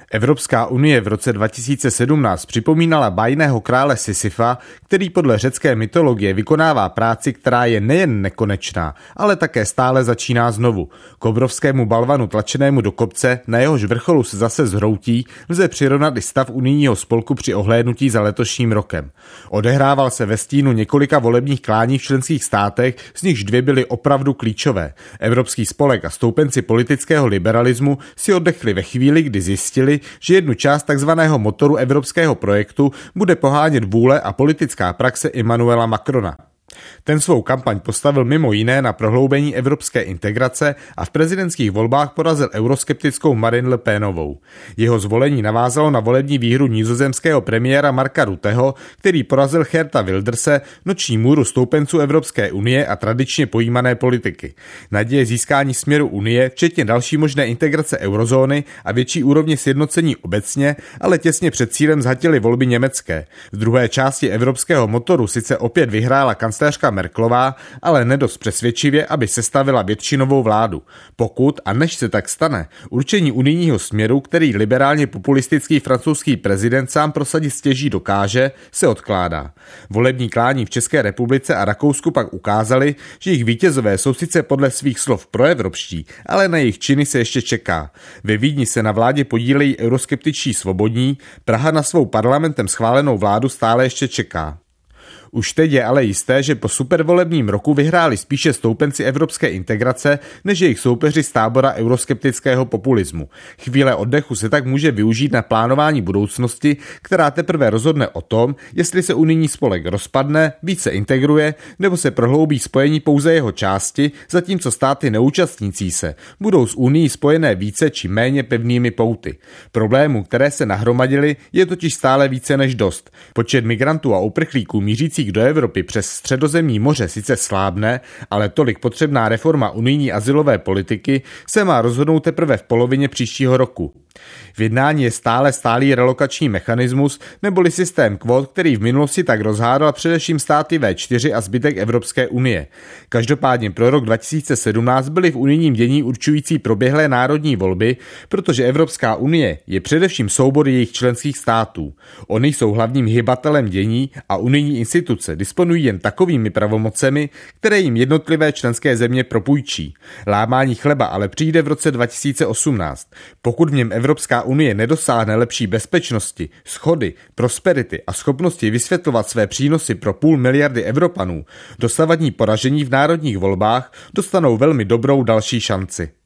Evropská unie v roce 2017 připomínala bájného krále Sisyfa, který podle řecké mytologie vykonává práci, která je nejen nekonečná, ale také stále začíná znovu. K obrovskému balvanu tlačenému do kopce, na jehož vrcholu se zase zhroutí, lze přirovnat i stav unijního spolku při ohlédnutí za letošním rokem. Odehrával se ve stínu několika volebních klání v členských státech, z nichž dvě byly opravdu klíčové. Evropský spolek a stoupenci politického liberalismu si oddechli ve chvíli, kdy zjistili, že jednu část takzvaného motoru evropského projektu bude pohánět vůle a politická praxe Emmanuela Macrona. Ten svou kampaň postavil mimo jiné na prohloubení evropské integrace a v prezidentských volbách porazil euroskeptickou Marine Le Penovou. Jeho zvolení navázalo na volební výhru nizozemského premiéra Marka Rutteho, který porazil Geerta Wilderse, noční můru stoupenců Evropské unie a tradičně pojímané politiky. Naděje získání směru unie, včetně další možné integrace eurozóny a větší úrovně sjednocení obecně, ale těsně před cílem zhatily volby německé. V druhé části evropského motoru sice opět vyhrála kancléřka Merkelová, ale nedost přesvědčivě, aby sestavila většinovou vládu. Pokud a než se tak stane, určení unijního směru, který liberálně populistický francouzský prezident sám prosadit stěží dokáže, se odkládá. Volební klání v České republice a Rakousku pak ukázali, že jejich vítězové jsou sice podle svých slov proevropští, ale na jejich činy se ještě čeká. Ve Vídni se na vládě podílejí euroskeptičtí svobodní, Praha na svou parlamentem schválenou vládu stále ještě čeká. Už teď je ale jisté, že po supervolebním roku vyhráli spíše stoupenci evropské integrace, než jejich soupeři z tábora euroskeptického populismu. Chvíle oddechu se tak může využít na plánování budoucnosti, která teprve rozhodne o tom, jestli se unijní spolek rozpadne, více integruje, nebo se prohloubí spojení pouze jeho části, zatímco státy neúčastnící se budou s unií spojené více či méně pevnými pouty. Problémů, které se nahromadily, je totiž stále více než dost. Počet migrantů a uprchlíků mířících do Evropy přes Středozemní moře sice slábne, ale tolik potřebná reforma unijní azylové politiky se má rozhodnout teprve v polovině příštího roku. V jednání je stále stálý relokační mechanismus neboli systém kvót, který v minulosti tak rozhádal především státy V4 a zbytek Evropské unie. Každopádně pro rok 2017 byly v unijním dění určující proběhlé národní volby, protože Evropská unie je především soubor jejich členských států. Ony jsou hlavním hybatelem dění a unijní instituce disponují jen takovými pravomocemi, které jim jednotlivé členské země propůjčí. Lámání chleba ale přijde v roce 2018. Pokud v něm Evropská unie nedosáhne lepší bezpečnosti, shody, prosperity a schopnosti vysvětlovat své přínosy pro 500 miliardy Evropanů, dosavadní poražení v národních volbách dostanou velmi dobrou další šanci.